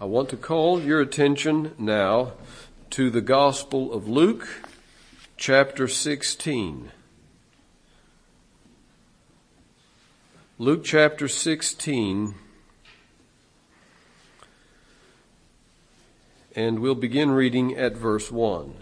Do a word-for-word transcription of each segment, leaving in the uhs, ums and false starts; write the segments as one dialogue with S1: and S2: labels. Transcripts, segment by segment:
S1: I want to call your attention now to the Gospel of Luke, chapter sixteen. Luke chapter sixteen, and we'll begin reading at verse one.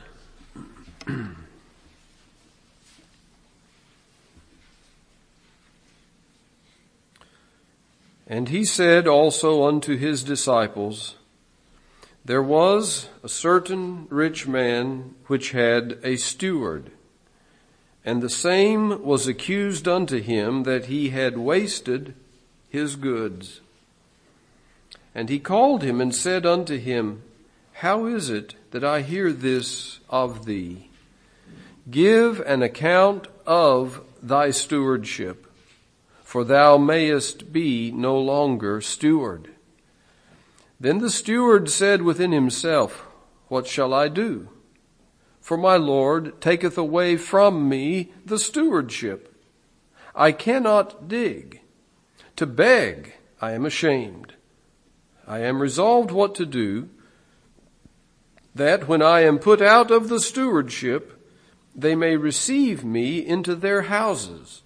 S1: And he said also unto his disciples, There was a certain rich man which had a steward, and the same was accused unto him that he had wasted his goods. And he called him and said unto him, How is it that I hear this of thee? Give an account of thy stewardship, for thou mayest be no longer steward. Then the steward said within himself, What shall I do? For my Lord taketh away from me the stewardship. I cannot dig. To beg I am ashamed. I am resolved what to do, that when I am put out of the stewardship, they may receive me into their houses.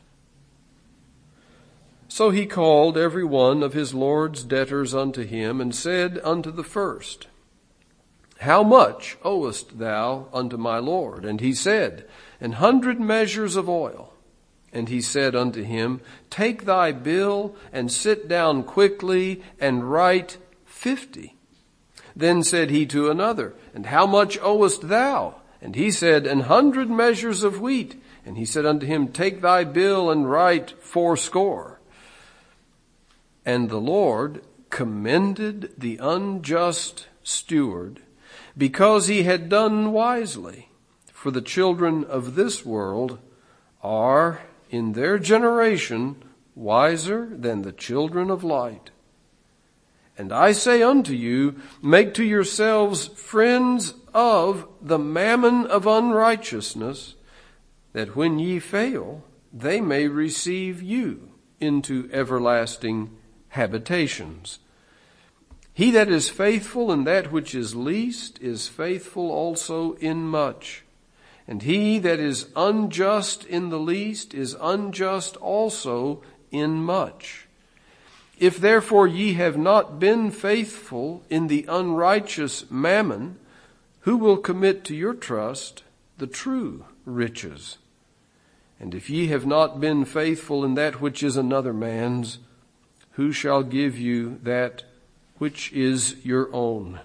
S1: So he called every one of his Lord's debtors unto him, and said unto the first, How much owest thou unto my Lord? And he said, An hundred measures of oil. And he said unto him, Take thy bill, and sit down quickly, and write fifty. Then said he to another, And how much owest thou? And he said, An hundred measures of wheat. And he said unto him, Take thy bill, and write fourscore. And the Lord commended the unjust steward, because he had done wisely. For the children of this world are in their generation wiser than the children of light. And I say unto you, make to yourselves friends of the mammon of unrighteousness, that when ye fail, they may receive you into everlasting habitations. He that is faithful in that which is least is faithful also in much. And he that is unjust in the least is unjust also in much. If therefore ye have not been faithful in the unrighteous mammon, who will commit to your trust the true riches? And if ye have not been faithful in that which is another man's, who shall give you that which is your own?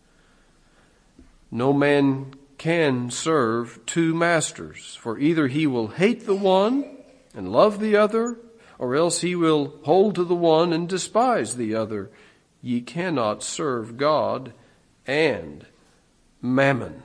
S1: No man can serve two masters, for either he will hate the one and love the other, or else he will hold to the one and despise the other. Ye cannot serve God and mammon.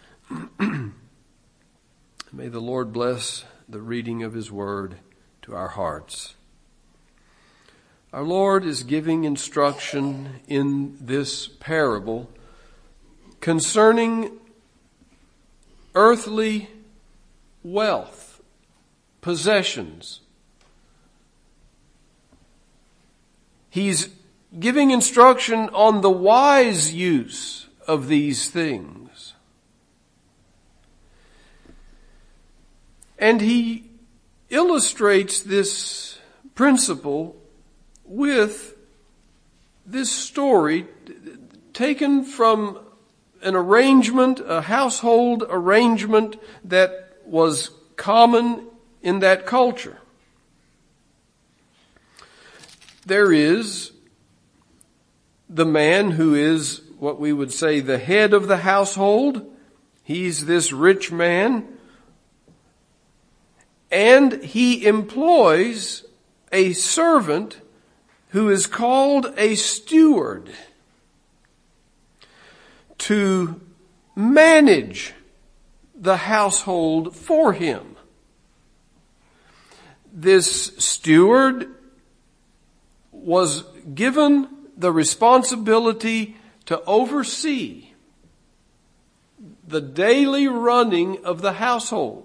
S1: May the Lord bless the reading of his word to our hearts. Our Lord is giving instruction in this parable concerning earthly wealth, possessions. He's giving instruction on the wise use of these things. And he illustrates this principle with this story taken from an arrangement, a household arrangement that was common in that culture. There is the man who is what we would say the head of the household. He's this rich man, and he employs a servant who is called a steward to manage the household for him. This steward was given the responsibility to oversee the daily running of the household.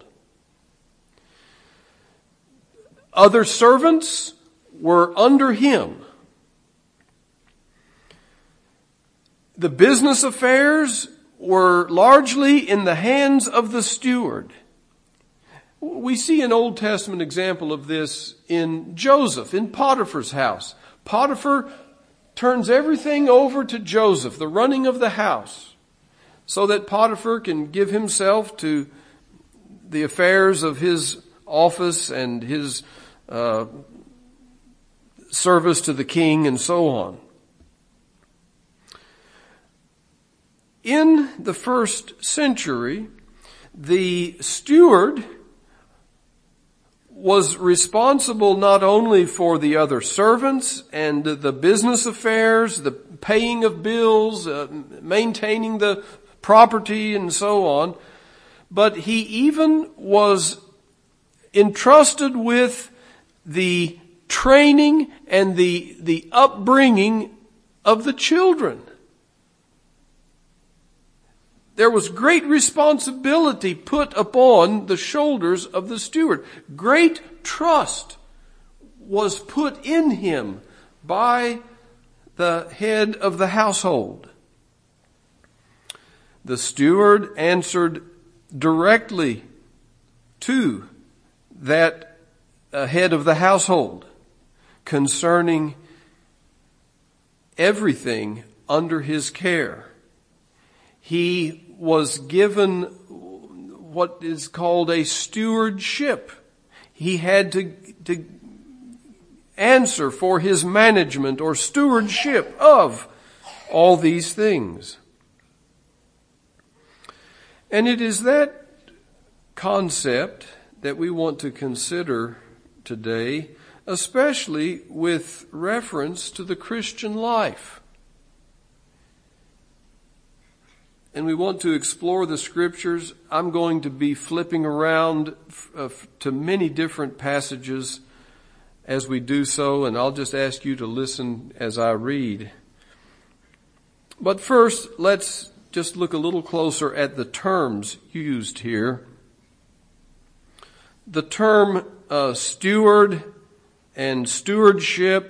S1: Other servants were under him. The business affairs were largely in the hands of the steward. We see an Old Testament example of this in Joseph, in Potiphar's house. Potiphar turns everything over to Joseph, the running of the house, so that Potiphar can give himself to the affairs of his office and his uh, service to the king and so on. In the first century, the steward was responsible not only for the other servants and the business affairs, the paying of bills, uh, maintaining the property and so on, but he even was entrusted with the training and the, the upbringing of the children. There was great responsibility put upon the shoulders of the steward. Great trust was put in him by the head of the household. The steward answered directly to that uh, head of the household concerning everything under his care. He was given what is called a stewardship. He had to, to answer for his management or stewardship of all these things. And it is that concept that we want to consider today, especially with reference to the Christian life. And we want to explore the scriptures. I'm going to be flipping around uh, to many different passages as we do so, and I'll just ask you to listen as I read. But first, let's just look a little closer at the terms used here. The term uh, steward and stewardship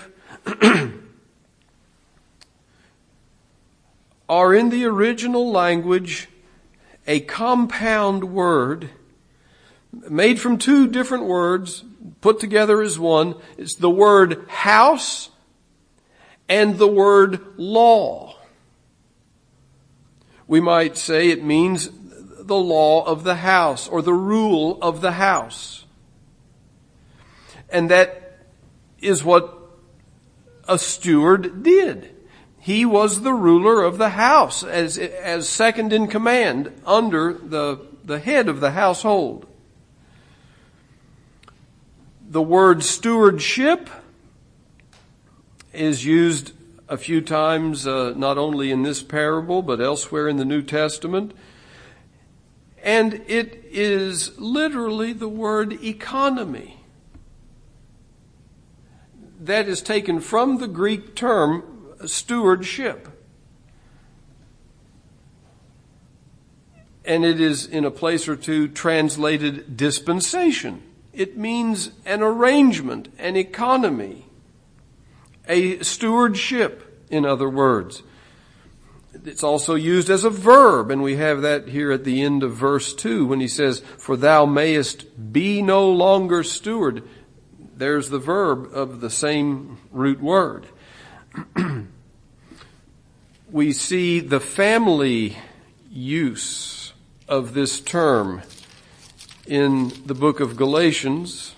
S1: are in the original language a compound word made from two different words put together as one. It's the word house and the word law. We might say it means the law of the house or the rule of the house. And that is what a steward did. He was the ruler of the house as, as second in command under the, the head of the household. The word stewardship is used a few times, uh, not only in this parable, but elsewhere in the New Testament. And it is literally the word economy. That is taken from the Greek term stewardship. And it is in a place or two translated dispensation. It means an arrangement, an economy, a stewardship, in other words. It's also used as a verb, and we have that here at the end of verse two when he says, "For thou mayest be no longer steward." There's the verb of the same root word. We see the family use of this term in the book of Galatians,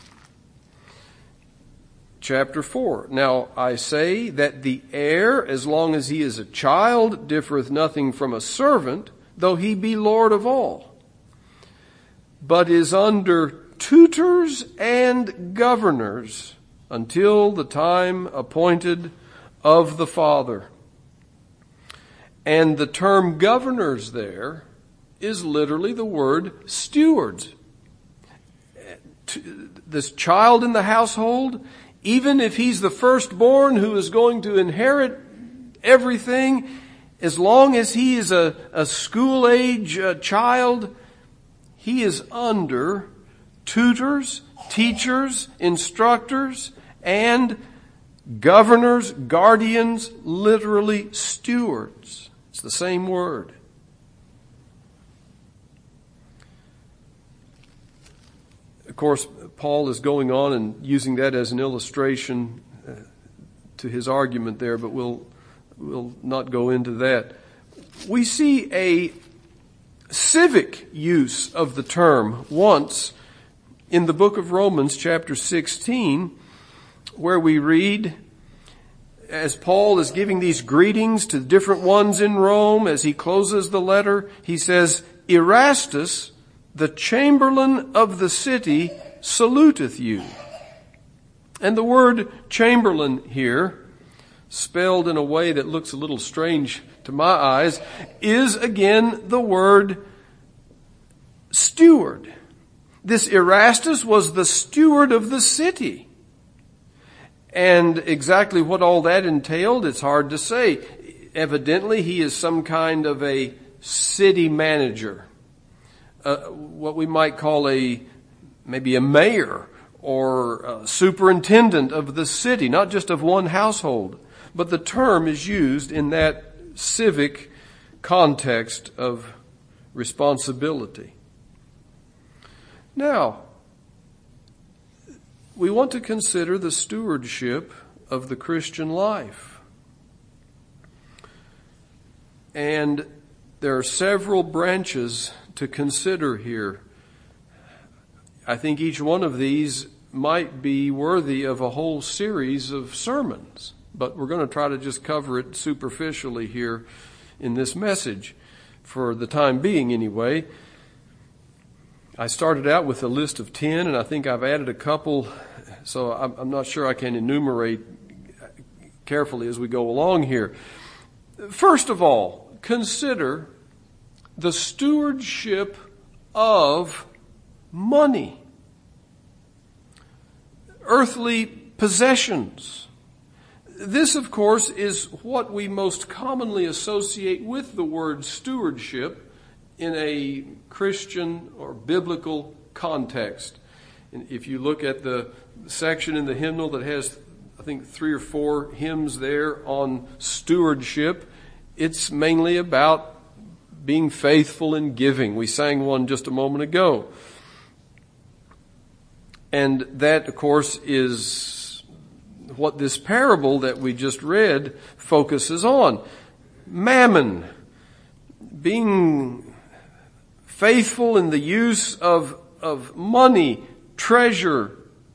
S1: chapter four. "Now I say that the heir, as long as he is a child, differeth nothing from a servant, though he be Lord of all, but is under tutors and governors until the time appointed of the Father." And the term governors there is literally the word stewards. This child in the household, even if he's the firstborn who is going to inherit everything, as long as he is a, a school-age uh, child, he is under tutors, teachers, instructors, and governors, guardians, literally stewards. It's the same word. Of course, Paul is going on and using that as an illustration uh, to his argument there, but we'll we'll not go into that. We see a civic use of the term once in the book of Romans, chapter sixteen, where we read, as Paul is giving these greetings to different ones in Rome, as he closes the letter, he says, Erastus, the chamberlain of the city, saluteth you. And the word chamberlain here, spelled in a way that looks a little strange to my eyes, is again the word steward. This Erastus was the steward of the city. And exactly what all that entailed, it's hard to say. Evidently, he is some kind of a city manager. Uh, what we might call a, maybe a mayor or a superintendent of the city, not just of one household. But the term is used in that civic context of responsibility. Now, we want to consider the stewardship of the Christian life. And there are several branches to consider here. I think each one of these might be worthy of a whole series of sermons, but we're going to try to just cover it superficially here in this message for the time being anyway. I started out with a list of ten, and I think I've added a couple, so I'm, I'm not sure I can enumerate carefully as we go along here. First of all, consider the stewardship of money, earthly possessions. This, of course, is what we most commonly associate with the word stewardship in a Christian or biblical context. And if you look at the section in the hymnal that has, I think, three or four hymns there on stewardship, it's mainly about being faithful in giving. We sang one just a moment ago. And that, of course, is what this parable that we just read focuses on. Mammon, being faithful in the use of, of money, treasure,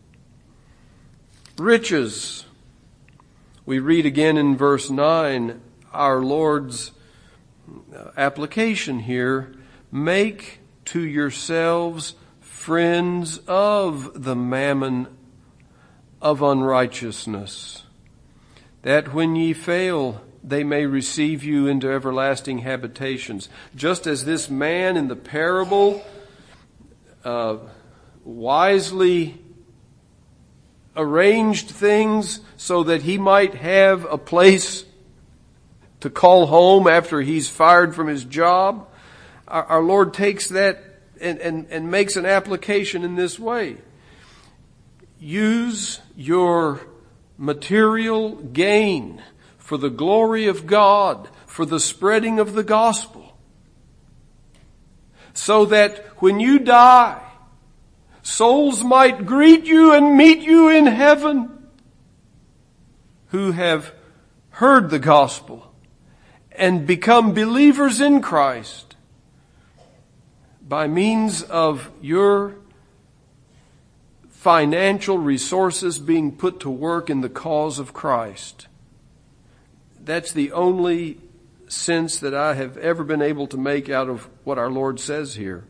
S1: riches. We read again in verse nine, our Lord's application here, make to yourselves friends of the mammon of unrighteousness, that when ye fail, they may receive you into everlasting habitations. Just as this man in the parable uh, wisely arranged things so that he might have a place to call home after he's fired from his job, our, our Lord takes that and, and, and makes an application in this way. Use your material gain for the glory of God, for the spreading of the gospel, so that when you die, souls might greet you and meet you in heaven who have heard the gospel and become believers in Christ by means of your financial resources being put to work in the cause of Christ. That's the only sense that I have ever been able to make out of what our Lord says here.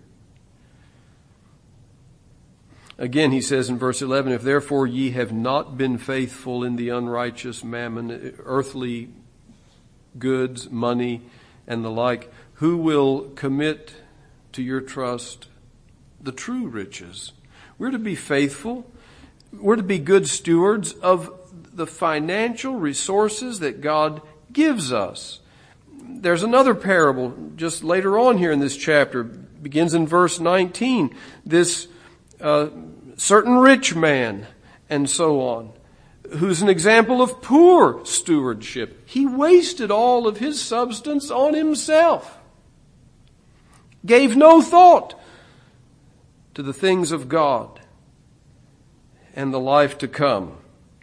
S1: Again, he says in verse eleven, if therefore ye have not been faithful in the unrighteous mammon, earthly goods, money, and the like, who will commit to your trust the true riches? We're to be faithful. We're to be good stewards of the financial resources that God gives us. There's another parable just later on here in this chapter, begins in verse nineteen. This uh, certain rich man and so on, who's an example of poor stewardship. He wasted all of his substance on himself. Gave no thought to the things of God and the life to come.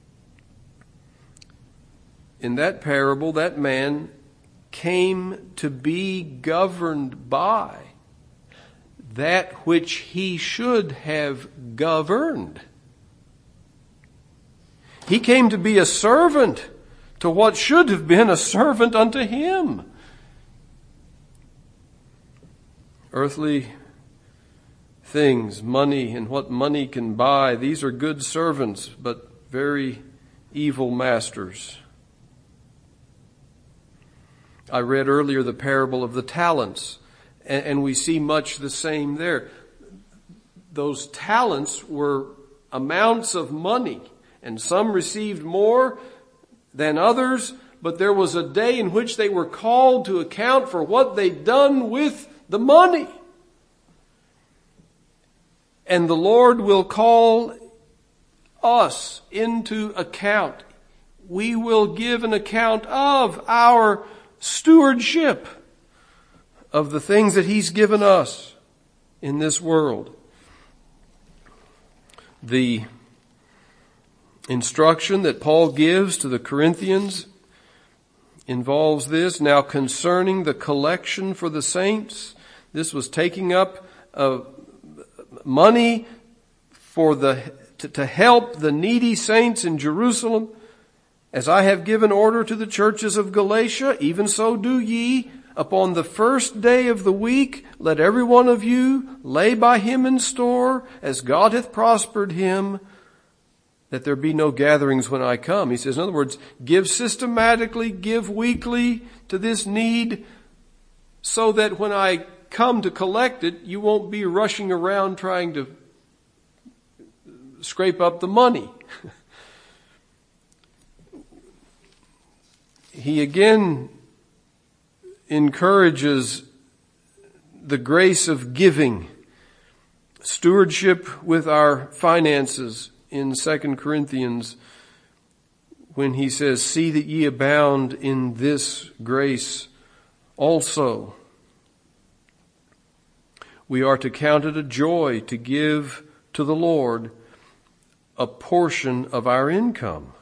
S1: In that parable, that man came to be governed by that which he should have governed. He came to be a servant to what should have been a servant unto him. Earthly things, money and what money can buy, these are good servants, but very evil masters. I read earlier the parable of the talents, and we see much the same there. Those talents were amounts of money, and some received more than others, but there was a day in which they were called to account for what they'd done with the money. And the Lord will call us into account. We will give an account of our stewardship of the things that He's given us in this world. The instruction that Paul gives to the Corinthians involves this. Now concerning the collection for the saints, this was taking up uh, money for the to, to help the needy saints in Jerusalem. As I have given order to the churches of Galatia, even so do ye. Upon the first day of the week, let every one of you lay by him in store, as God hath prospered him, that there be no gatherings when I come. He says, in other words, give systematically, give weekly to this need, so that when I come to collect it, you won't be rushing around trying to scrape up the money. He again encourages the grace of giving, stewardship with our finances in Second Corinthians when he says, see that ye abound in this grace also. We are to count it a joy to give to the Lord a portion of our income.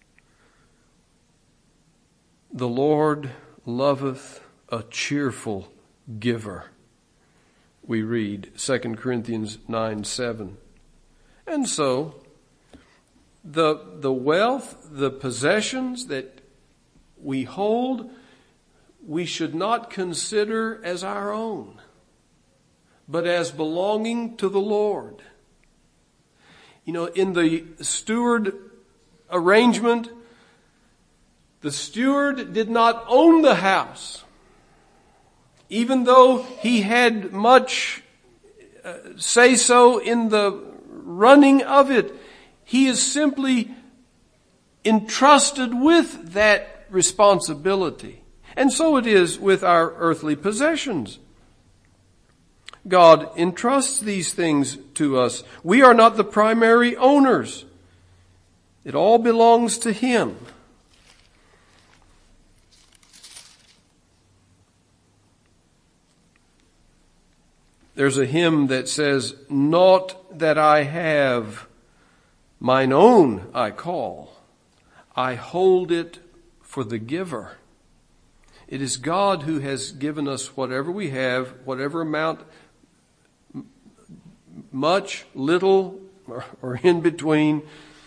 S1: The Lord loveth a cheerful giver. We read Second Corinthians nine seven. And so, the, the wealth, the possessions that we hold, we should not consider as our own, but as belonging to the Lord. You know, in the steward arrangement, the steward did not own the house. Even though he had much uh, say-so in the running of it, he is simply entrusted with that responsibility. And so it is with our earthly possessions. God entrusts these things to us. We are not the primary owners. It all belongs to Him. There's a hymn that says, "Naught that I have, mine own I call. I hold it for the giver." It is God who has given us whatever we have, whatever amount, much, little, or, or in between.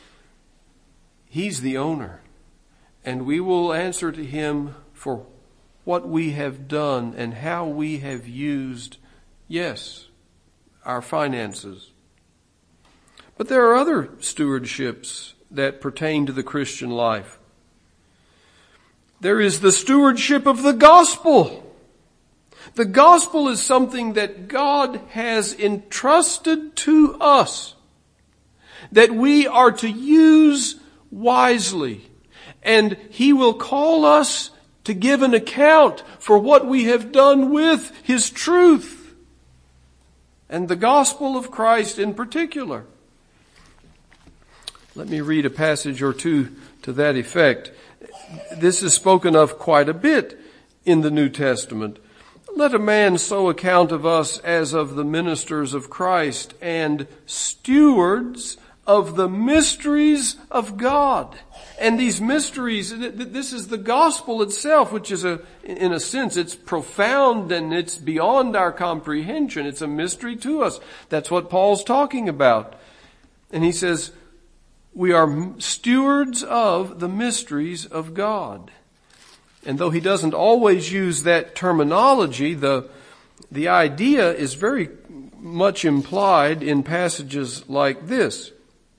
S1: He's the owner. And we will answer to Him for what we have done and how we have used, yes, our finances. But there are other stewardships that pertain to the Christian life. There is the stewardship of the gospel. The gospel is something that God has entrusted to us, that we are to use wisely. And He will call us to give an account for what we have done with His truth, and the gospel of Christ in particular. Let me read a passage or two to that effect. This is spoken of quite a bit in the New Testament. Let a man so account of us as of the ministers of Christ and stewards of the mysteries of God. And these mysteries, this is the gospel itself, which is a, in a sense, it's profound and it's beyond our comprehension. It's a mystery to us. That's what Paul's talking about. And he says, we are stewards of the mysteries of God. And though he doesn't always use that terminology, the, the idea is very much implied in passages like this.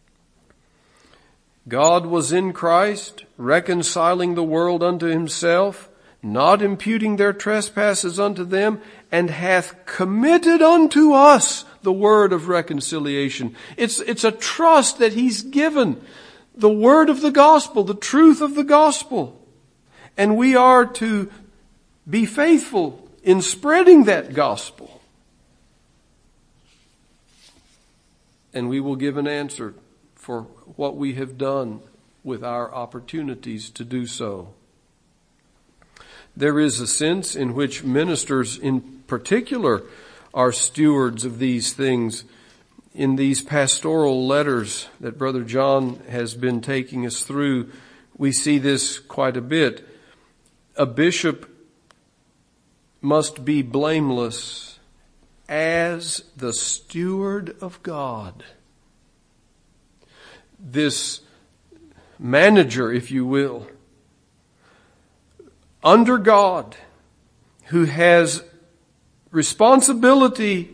S1: God was in Christ, reconciling the world unto himself, not imputing their trespasses unto them, and hath committed unto us the word of reconciliation. It's, it's a trust that he's given, the word of the gospel, the truth of the gospel. And we are to be faithful in spreading that gospel. And we will give an answer for what we have done with our opportunities to do so. There is a sense in which ministers in particular are stewards of these things. In these pastoral letters that Brother John has been taking us through, we see this quite a bit. A bishop must be blameless as the steward of God. This manager, if you will, under God, who has responsibility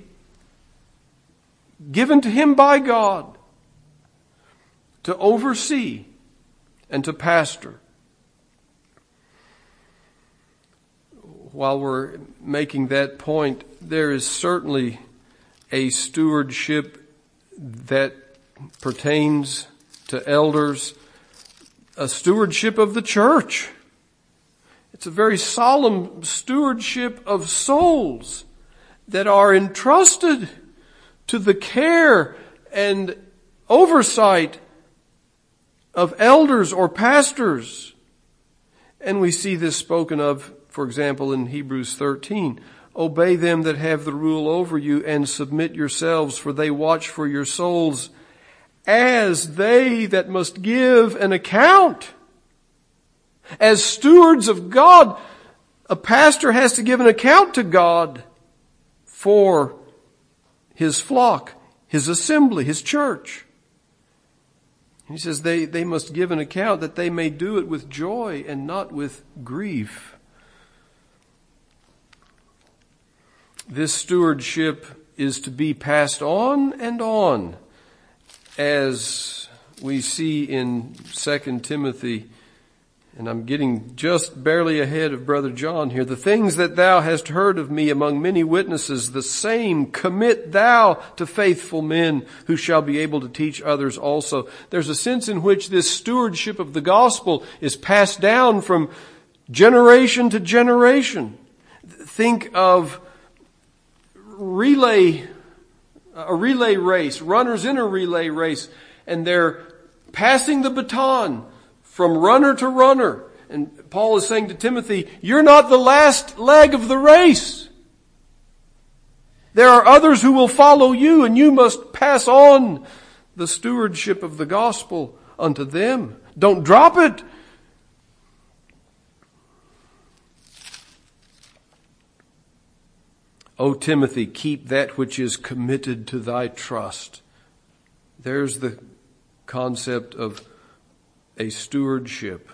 S1: given to him by God to oversee and to pastor. While we're making that point, there is certainly a stewardship that pertains to elders, a stewardship of the church. It's a very solemn stewardship of souls that are entrusted to the care and oversight of elders or pastors. And we see this spoken of, for example, in Hebrews thirteen. Obey them that have the rule over you and submit yourselves, for they watch for your souls as they that must give an account. As stewards of God, a pastor has to give an account to God for his flock, his assembly, his church. He says they, they must give an account that they may do it with joy and not with grief. This stewardship is to be passed on and on, as we see in Second Timothy. And I'm getting just barely ahead of Brother John here. The things that thou hast heard of me among many witnesses, the same commit thou to faithful men who shall be able to teach others also. There's a sense in which this stewardship of the gospel is passed down from generation to generation. Think of relay, a relay race, runners in a relay race, and they're passing the baton from runner to runner. And Paul is saying to Timothy, you're not the last leg of the race. There are others who will follow you, and you must pass on the stewardship of the gospel unto them. Don't drop it. O Timothy, keep that which is committed to thy trust. There's the concept of a stewardship.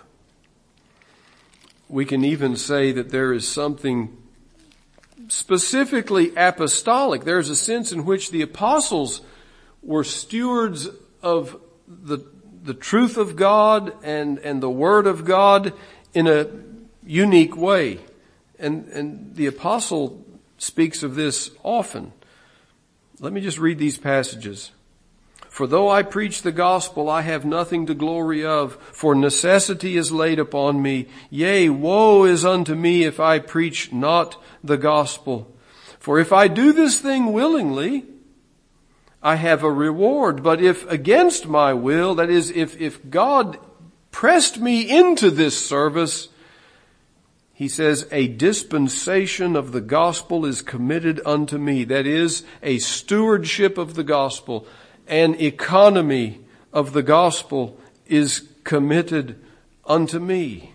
S1: We can even say that there is something specifically apostolic. There's a sense in which the apostles were stewards of the, the truth of God and, and the word of God in a unique way. And, and the apostle speaks of this often. Let me just read these passages. For though I preach the gospel, I have nothing to glory of, for necessity is laid upon me. Yea, woe is unto me if I preach not the gospel. For if I do this thing willingly, I have a reward. But if against my will, that is, if, if God pressed me into this service, he says, a dispensation of the gospel is committed unto me. That is, a stewardship of the gospel, an economy of the gospel is committed unto me.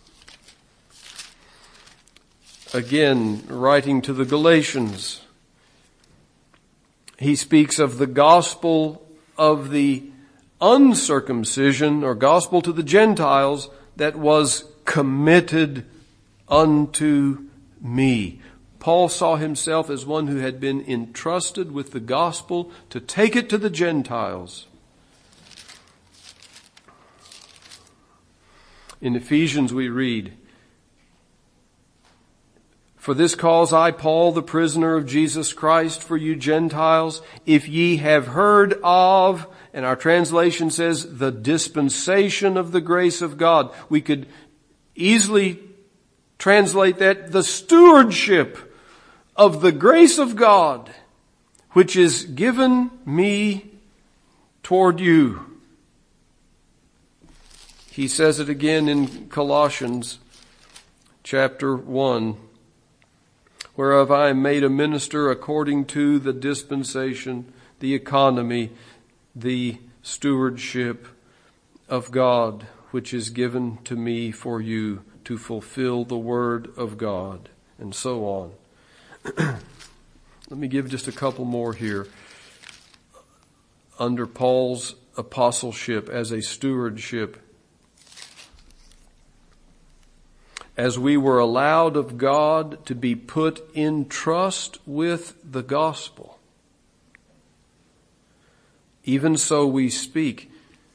S1: Again, writing to the Galatians, he speaks of the gospel of the uncircumcision, or gospel to the Gentiles, that was committed unto me. Paul saw himself as one who had been entrusted with the gospel to take it to the Gentiles. In Ephesians we read, for this cause I, Paul, the prisoner of Jesus Christ, for you Gentiles, if ye have heard of, and our translation says, the dispensation of the grace of God. We could easily translate that, the stewardship of the grace of God, which is given me toward you. He says it again in Colossians chapter one, whereof I am made a minister according to the dispensation, the economy, the stewardship of God, which is given to me for you to fulfill the word of God, and so on. Let me give just a couple more here. Under Paul's apostleship as a stewardship, as we were allowed of God to be put in trust with the gospel, even so we speak.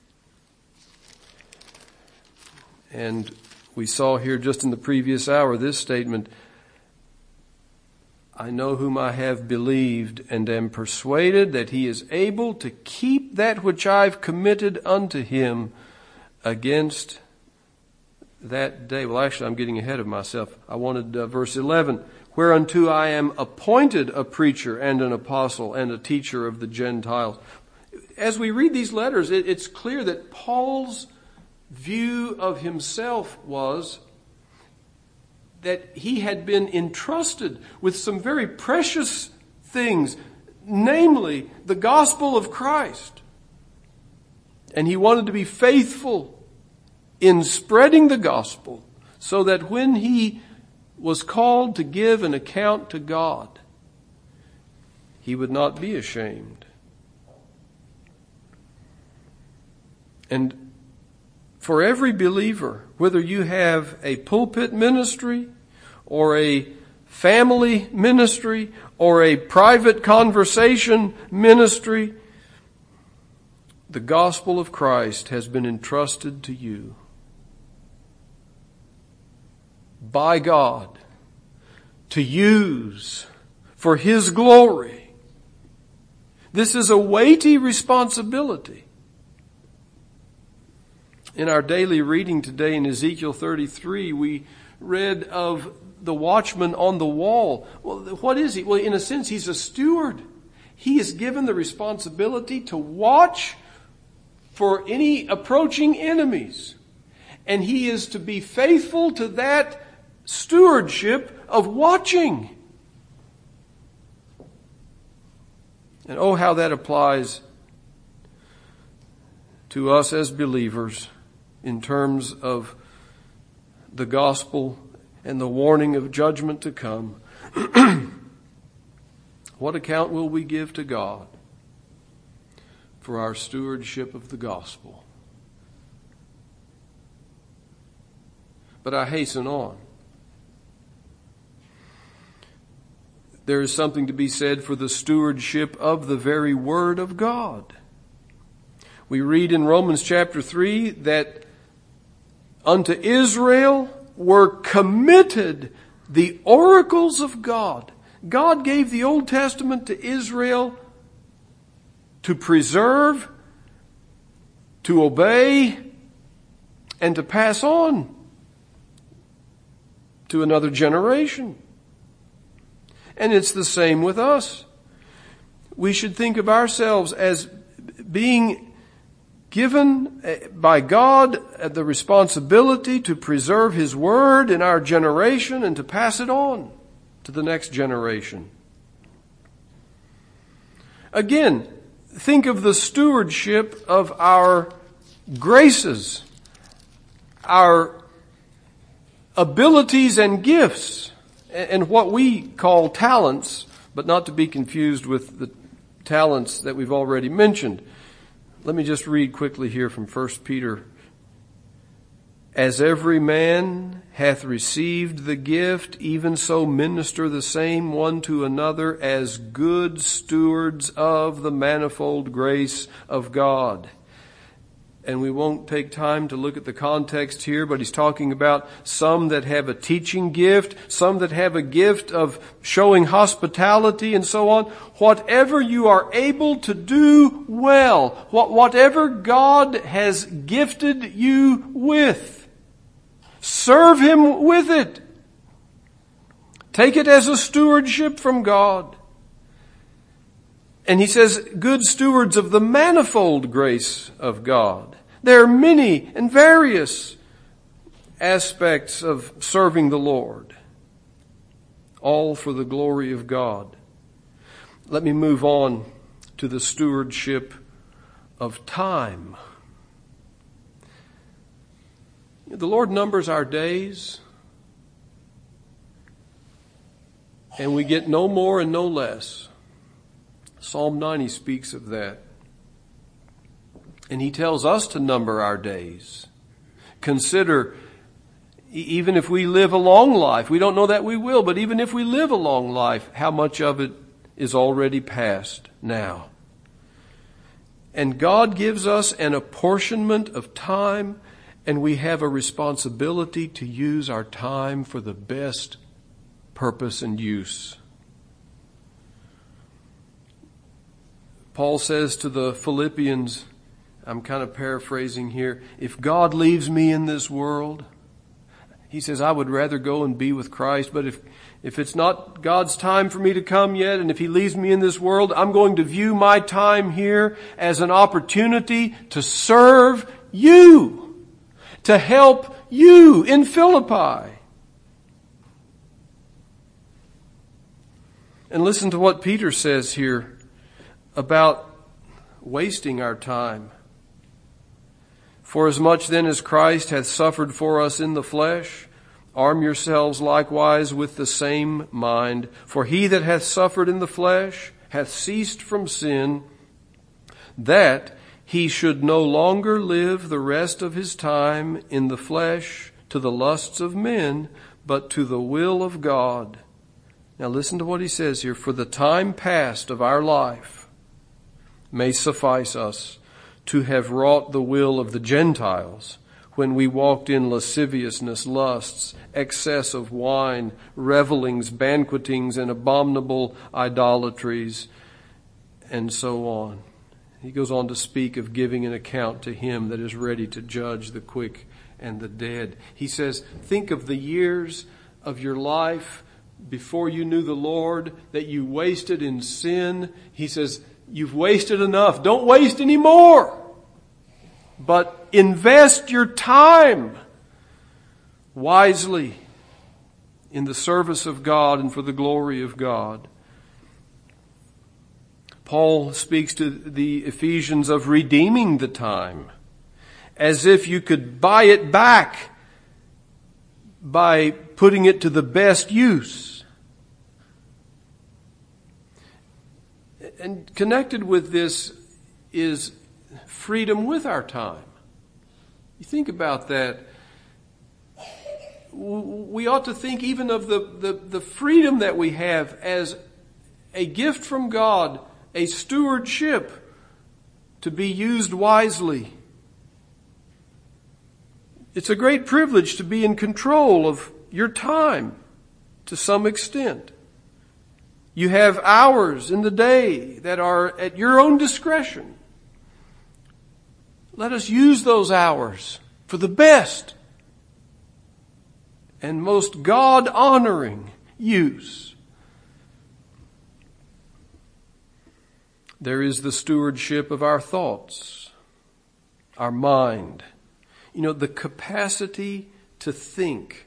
S1: And we saw here just in the previous hour this statement, I know whom I have believed, and am persuaded that he is able to keep that which I've committed unto him against that day. Well, actually, I'm getting ahead of myself. I wanted uh, verse eleven, whereunto I am appointed a preacher and an apostle and a teacher of the Gentiles. As we read these letters, it, it's clear that Paul's view of himself was that he had been entrusted with some very precious things, namely the gospel of Christ. And he wanted to be faithful in spreading the gospel so that when he was called to give an account to God, he would not be ashamed. And for every believer, whether you have a pulpit ministry or a family ministry or a private conversation ministry, the gospel of Christ has been entrusted to you by God to use for His glory. This is a weighty responsibility. In our daily reading today in Ezekiel thirty-three, we read of the watchman on the wall. Well, what is he? Well, in a sense, he's a steward. He is given the responsibility to watch for any approaching enemies. And he is to be faithful to that stewardship of watching. And oh, how that applies to us as believers in terms of the gospel and the warning of judgment to come. What account will we give to God for our stewardship of the gospel? But I hasten on. There is something to be said for the stewardship of the very Word of God. We read in Romans chapter three that unto Israel were committed the oracles of God. God gave the Old Testament to Israel to preserve, to obey, and to pass on to another generation. And it's the same with us. we should think of ourselves as being given by God the responsibility to preserve His Word in our generation and to pass it on to the next generation. Again, think of the stewardship of our graces, our abilities and gifts, and what we call talents, but not to be confused with the talents that we've already mentioned. Let me just read quickly here from First Peter. As every man hath received the gift, even so minister the same one to another as good stewards of the manifold grace of God. And we won't take time to look at the context here, but he's talking about some that have a teaching gift, some that have a gift of showing hospitality and so on. Whatever you are able to do well, whatever God has gifted you with, serve Him with it. Take it as a stewardship from God. And he says, good stewards of the manifold grace of God. There are many and various aspects of serving the Lord, all for the glory of God. Let me move on to the stewardship of time. The Lord numbers our days, and we get no more and no less. Psalm ninety speaks of that. And he tells us to number our days. Consider, even if we live a long life, we don't know that we will, but even if we live a long life, how much of it is already past now. And God gives us an apportionment of time, and we have a responsibility to use our time for the best purpose and use. Paul says to the Philippians, I'm kind of paraphrasing here, if God leaves me in this world, he says, I would rather go and be with Christ, but if, if it's not God's time for me to come yet, and if He leaves me in this world, I'm going to view my time here as an opportunity to serve you, to help you in Philippi. And listen to what Peter says here about wasting our time. For as much then as Christ hath suffered for us in the flesh, arm yourselves likewise with the same mind. For he that hath suffered in the flesh hath ceased from sin, that he should no longer live the rest of his time in the flesh to the lusts of men, but to the will of God. Now listen to what he says here. For the time past of our life may suffice us to have wrought the will of the Gentiles when we walked in lasciviousness, lusts, excess of wine, revelings, banquetings, and abominable idolatries, and so on. He goes on to speak of giving an account to Him that is ready to judge the quick and the dead. He says, think of the years of your life before you knew the Lord that you wasted in sin. He says, you've wasted enough. Don't waste any more. But invest your time wisely in the service of God and for the glory of God. Paul speaks to the Ephesians of redeeming the time, as if you could buy it back by putting it to the best use. And connected with this is freedom with our time. You think about that. We ought to think even of the, the, the freedom that we have as a gift from God, a stewardship to be used wisely. It's a great privilege to be in control of your time to some extent. You have hours in the day that are at your own discretion. Let us use those hours for the best and most God-honoring use. There is the stewardship of our thoughts, our mind. You know, the capacity to think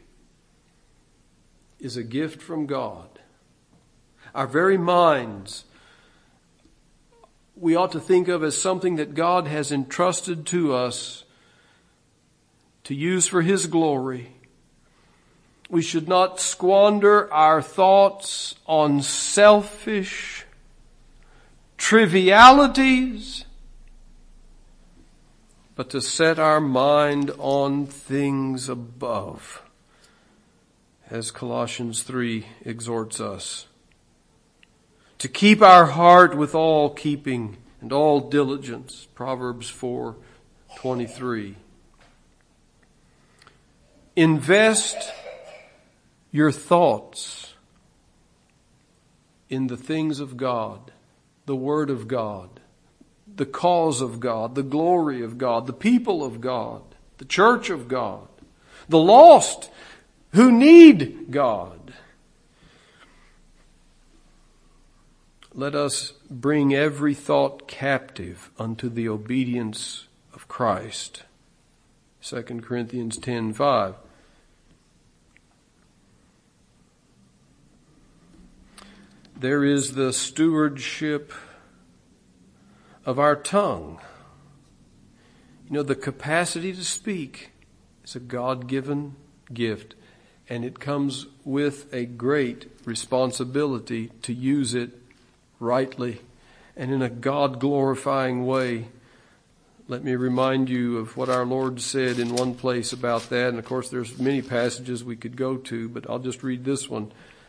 S1: is a gift from God. Our very minds, we ought to think of as something that God has entrusted to us to use for His glory. We should not squander our thoughts on selfish trivialities, but to set our mind on things above, as Colossians three exhorts us. To keep our heart with all keeping and all diligence, Proverbs four twenty-three. Invest your thoughts in the things of God, the Word of God, the cause of God, the glory of God, the people of God, the church of God, the lost who need God. Let us bring every thought captive unto the obedience of Christ. Second Corinthians ten five. There is the stewardship of our tongue. You know, the capacity to speak is a God-given gift, and it comes with a great responsibility to use it rightly and in a God-glorifying way. Let me remind you of what our Lord said in one place about that. And of course, there's many passages we could go to, but I'll just read this one.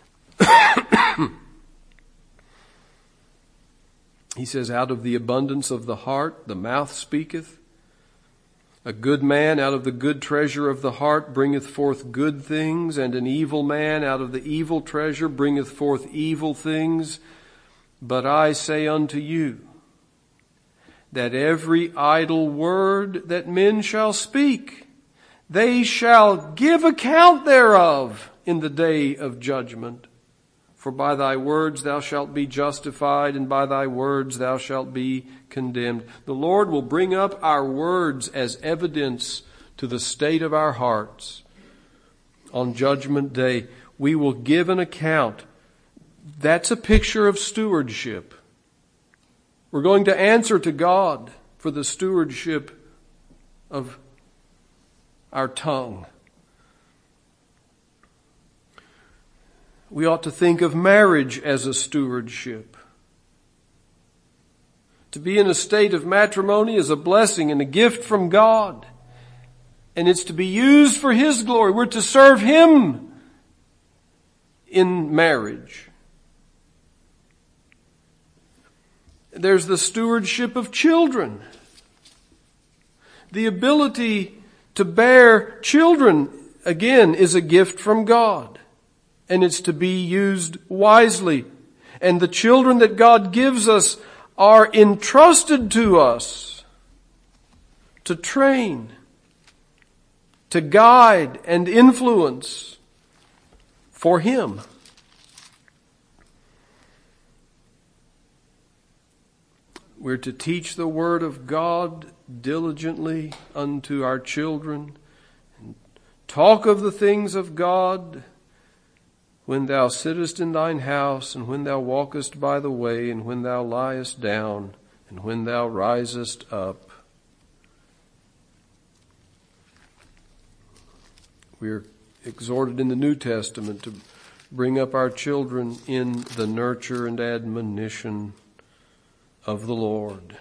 S1: He says, out of the abundance of the heart, the mouth speaketh. A good man out of the good treasure of the heart bringeth forth good things, and an evil man out of the evil treasure bringeth forth evil things. But I say unto you, that every idle word that men shall speak, they shall give account thereof in the day of judgment. For by thy words thou shalt be justified, and by thy words thou shalt be condemned. The Lord will bring up our words as evidence to the state of our hearts. On Judgment Day, we will give an account. That's a picture of stewardship. We're going to answer to God for the stewardship of our tongue. We ought to think of marriage as a stewardship. To be in a state of matrimony is a blessing and a gift from God. And it's to be used for His glory. We're to serve Him in marriage. There's the stewardship of children. The ability to bear children, again, is a gift from God. And it's to be used wisely. And the children that God gives us are entrusted to us to train, to guide and influence for Him. We're to teach the Word of God diligently unto our children, and talk of the things of God when thou sittest in thine house, and when thou walkest by the way, and when thou liest down, and when thou risest up. We are exhorted in the New Testament to bring up our children in the nurture and admonition of the Lord.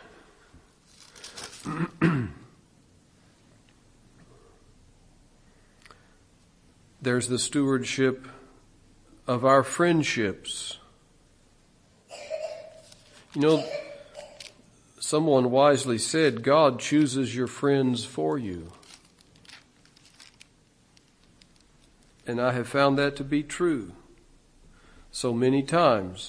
S1: There's the stewardship of our friendships. You know, someone wisely said, God chooses your friends for you. And I have found that to be true so many times.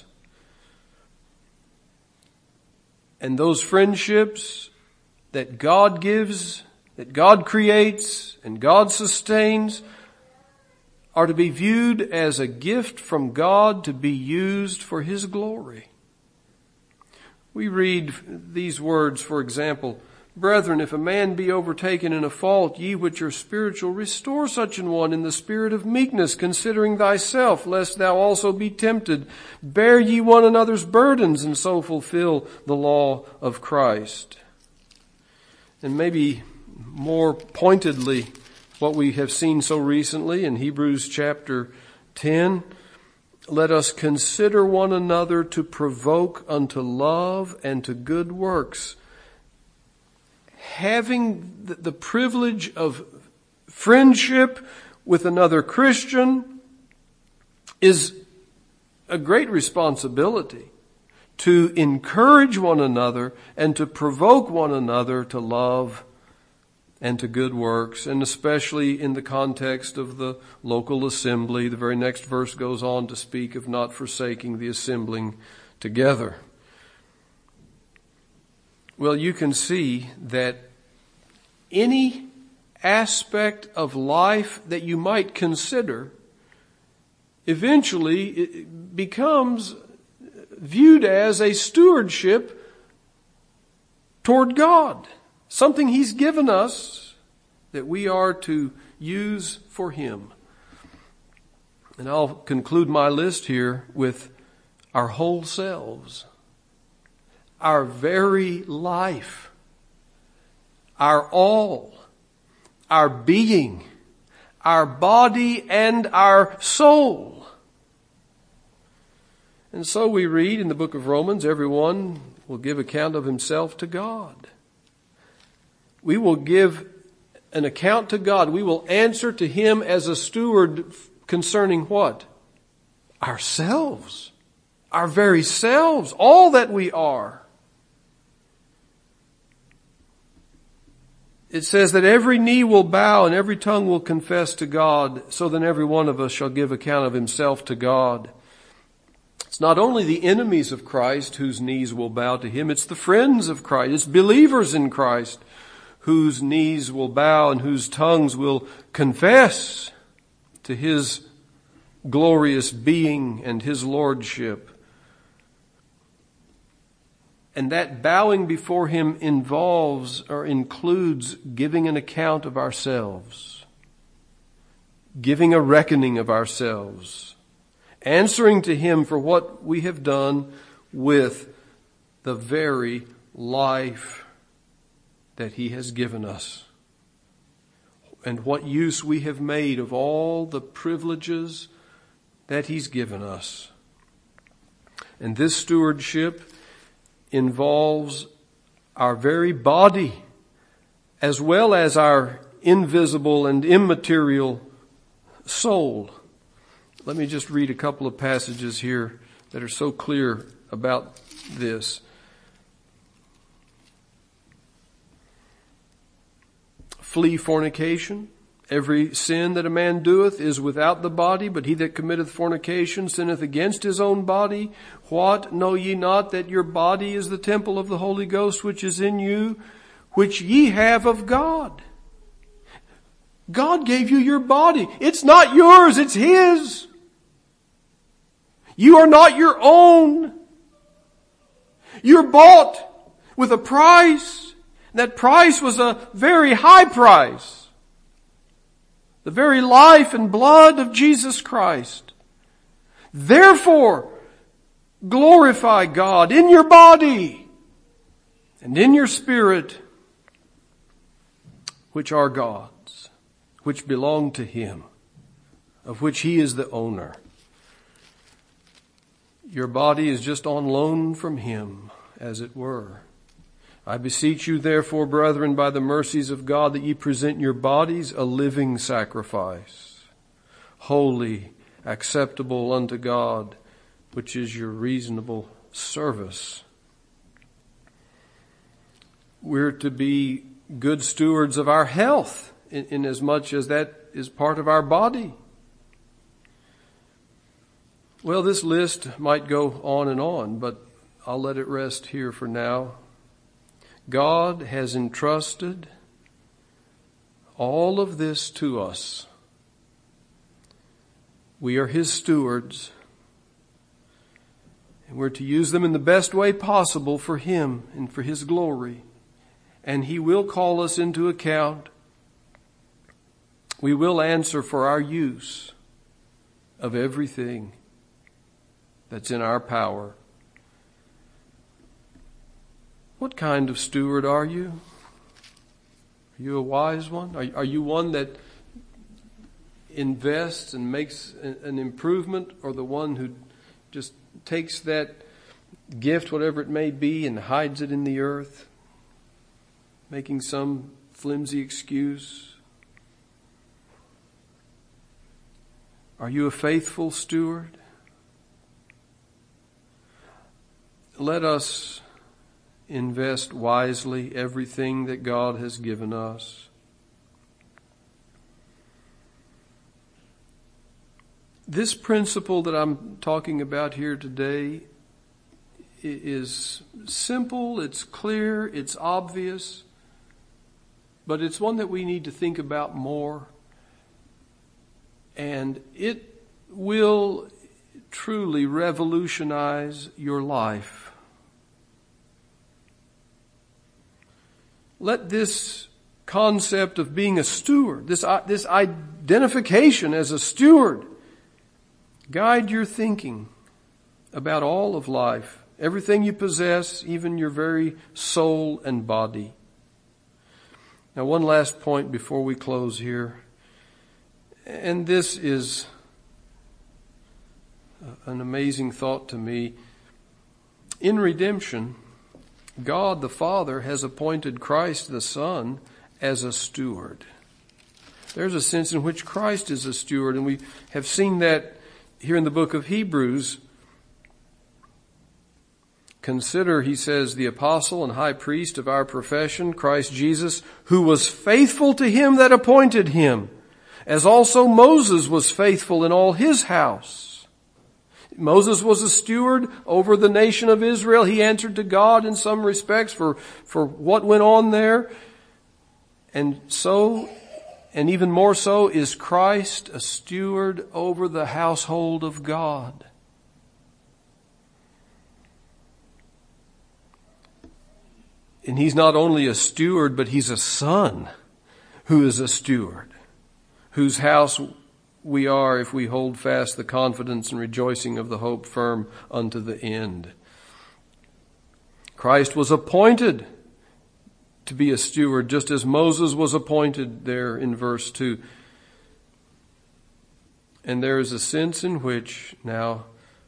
S1: And those friendships that God gives, that God creates, and God sustains, are to be viewed as a gift from God to be used for His glory. We read these words, for example, "Brethren, if a man be overtaken in a fault, ye which are spiritual, restore such an one in the spirit of meekness, considering thyself, lest thou also be tempted. Bear ye one another's burdens, and so fulfill the law of Christ." And maybe more pointedly, what we have seen so recently in Hebrews chapter ten, "Let us consider one another to provoke unto love and to good works." Having the privilege of friendship with another Christian is a great responsibility, to encourage one another and to provoke one another to love and to good works, and especially in the context of the local assembly. The very next verse goes on to speak of not forsaking the assembling together. Well, you can see that any aspect of life that you might consider eventually it becomes viewed as a stewardship toward God. Something He's given us that we are to use for Him. And I'll conclude my list here with our whole selves. Our very life. Our all. Our being. Our body and our soul. And so we read in the book of Romans, everyone will give account of himself to God. We will give an account to God. We will answer to Him as a steward concerning what? Ourselves. Our very selves. All that we are. It says that every knee will bow and every tongue will confess to God. So then every one of us shall give account of himself to God. It's not only the enemies of Christ whose knees will bow to Him. It's the friends of Christ. It's believers in Christ whose knees will bow and whose tongues will confess to His glorious being and His lordship. And that bowing before Him involves or includes giving an account of ourselves, giving a reckoning of ourselves, answering to Him for what we have done with the very life that He has given us, and what use we have made of all the privileges that He's given us. And this stewardship involves our very body as well as our invisible and immaterial soul. Let me just read a couple of passages here that are so clear about this. Flee fornication. Every sin that a man doeth is without the body, but he that committeth fornication sinneth against his own body. What? Know ye not that your body is the temple of the Holy Ghost which is in you, which ye have of God? God gave you your body. It's not yours, it's His. You are not your own. You're bought with a price. That price was a very high price. The very life and blood of Jesus Christ. Therefore, glorify God in your body and in your spirit, which are God's, which belong to Him, of which He is the owner. Your body is just on loan from Him, as it were. I beseech you, therefore, brethren, by the mercies of God, that ye present your bodies a living sacrifice, holy, acceptable unto God, which is your reasonable service. We're to be good stewards of our health, in, in as much as that is part of our body. Well, this list might go on and on, but I'll let it rest here for now. God has entrusted all of this to us. We are His stewards. We're to use them in the best way possible for Him and for His glory. And He will call us into account. We will answer for our use of everything that's in our power. What kind of steward are you? Are you a wise one? Are, are you one that invests and makes an improvement, or the one who just takes that gift, whatever it may be, and hides it in the earth, making some flimsy excuse? Are you a faithful steward? Let us invest wisely everything that God has given us. This principle that I'm talking about here today is simple, it's clear, it's obvious, but it's one that we need to think about more. And it will truly revolutionize your life. Let this concept of being a steward, this, uh, this identification as a steward, guide your thinking about all of life, everything you possess, even your very soul and body. Now, one last point before we close here. And this is an amazing thought to me. In redemption, God the Father has appointed Christ the Son as a steward. There's a sense in which Christ is a steward, and we have seen that here in the book of Hebrews. Consider, he says, the apostle and high priest of our profession, Christ Jesus, who was faithful to him that appointed him, as also Moses was faithful in all his house. Moses was a steward over the nation of Israel. He answered to God in some respects for, for what went on there. And so, and even more so, is Christ a steward over the household of God. And he's not only a steward, but he's a son who is a steward, whose house we are if we hold fast the confidence and rejoicing of the hope firm unto the end. Christ was appointed to be a steward, just as Moses was appointed there in verse two. And there is a sense in which now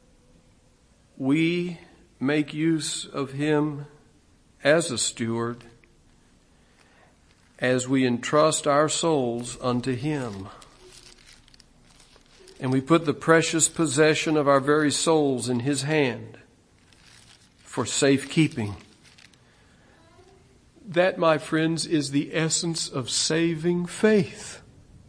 S1: we make use of him as a steward as we entrust our souls unto him. And we put the precious possession of our very souls in his hand for safekeeping. That, my friends, is the essence of saving faith.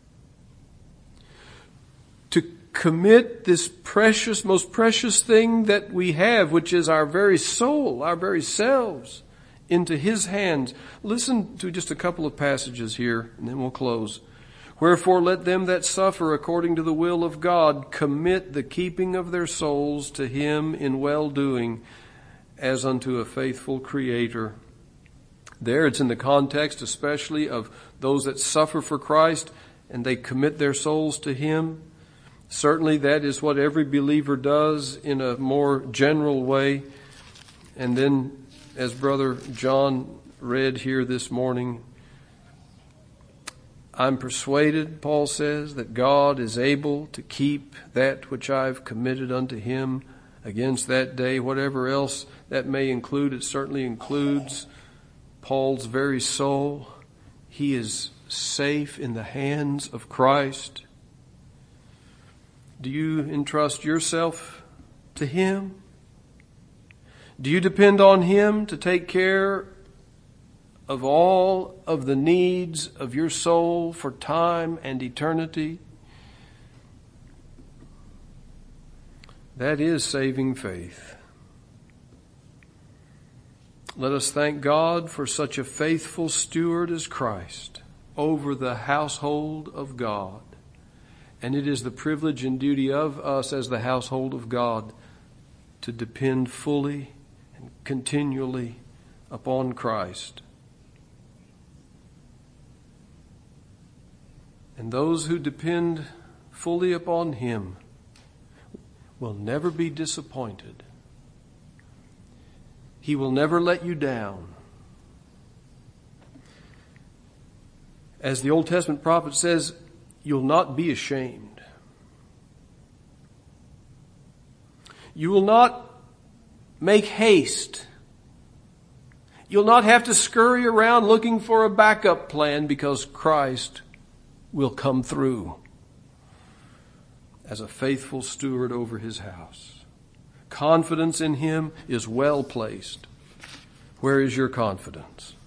S1: To commit this precious, most precious thing that we have, which is our very soul, our very selves, into his hands. Listen to just a couple of passages here, and then we'll close. Wherefore let them that suffer according to the will of God commit the keeping of their souls to him in well-doing, as unto a faithful Creator. There it's in the context especially of those that suffer for Christ and they commit their souls to him. Certainly that is what every believer does in a more general way. And then, as Brother John read here this morning, I'm persuaded, Paul says, that God is able to keep that which I've committed unto him against that day. Whatever else that may include, it certainly includes Paul's very soul. He is safe in the hands of Christ. Do you entrust yourself to him? Do you depend on him to take care of all of the needs of your soul for time and eternity? That is saving faith. Let us thank God for such a faithful steward as Christ over the household of God. And it is the privilege and duty of us as the household of God to depend fully and continually upon Christ. And those who depend fully upon Him will never be disappointed. He will never let you down. As the Old Testament prophet says, you'll not be ashamed. You will not make haste. You'll not have to scurry around looking for a backup plan, because Christ will come through as a faithful steward over His house. Confidence in Him is well placed. Where is your confidence?